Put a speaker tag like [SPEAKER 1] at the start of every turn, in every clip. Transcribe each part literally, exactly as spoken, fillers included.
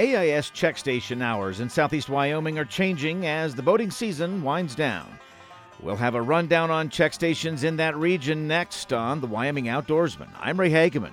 [SPEAKER 1] A I S check station hours in southeast Wyoming are changing as the boating season winds down. We'll have a rundown on check stations in that region next on the Wyoming Outdoorsman. I'm Ray Hageman.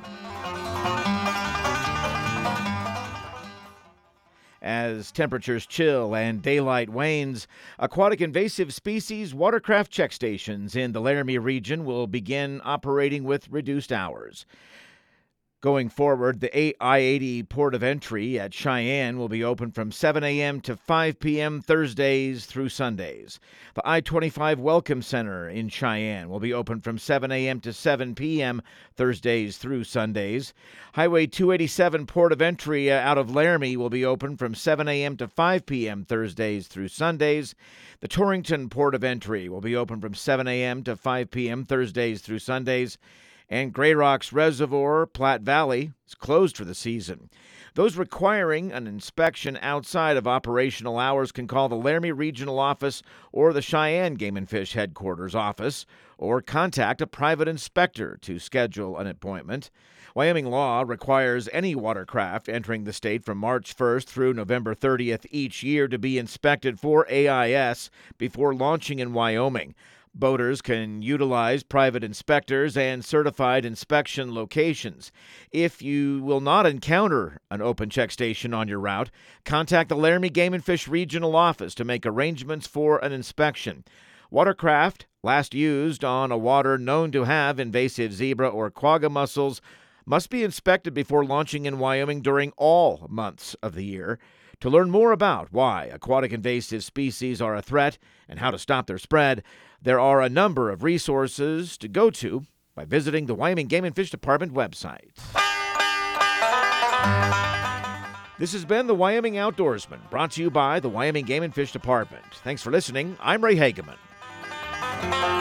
[SPEAKER 1] As temperatures chill and daylight wanes, aquatic invasive species watercraft check stations in the Laramie region will begin operating with reduced hours. Going forward, the I eighty port of entry at Cheyenne will be open from seven a.m. to five p.m. Thursdays through Sundays. The I twenty-five Welcome Center in Cheyenne will be open from seven a.m. to seven p.m. Thursdays through Sundays. Highway two eighty-seven port of entry out of Laramie will be open from seven a.m. to five p.m. Thursdays through Sundays. The Torrington port of entry will be open from seven a.m. to five p.m. Thursdays through Sundays. And Grey Rocks Reservoir, Platte Valley, is closed for the season. Those requiring an inspection outside of operational hours can call the Laramie Regional Office or the Cheyenne Game and Fish Headquarters office, or contact a private inspector to schedule an appointment. Wyoming law requires any watercraft entering the state from March first through November thirtieth each year to be inspected for A I S before launching in Wyoming. Boaters can utilize private inspectors and certified inspection locations. If you will not encounter an open check station on your route, contact the Laramie Game and Fish Regional Office to make arrangements for an inspection. Watercraft last used on a water known to have invasive zebra or quagga mussels must be inspected before launching in Wyoming during all months of the year. To learn more about why aquatic invasive species are a threat and how to stop their spread, there are a number of resources to go to by visiting the Wyoming Game and Fish Department website. This has been the Wyoming Outdoorsman, brought to you by the Wyoming Game and Fish Department. Thanks for listening. I'm Ray Hageman.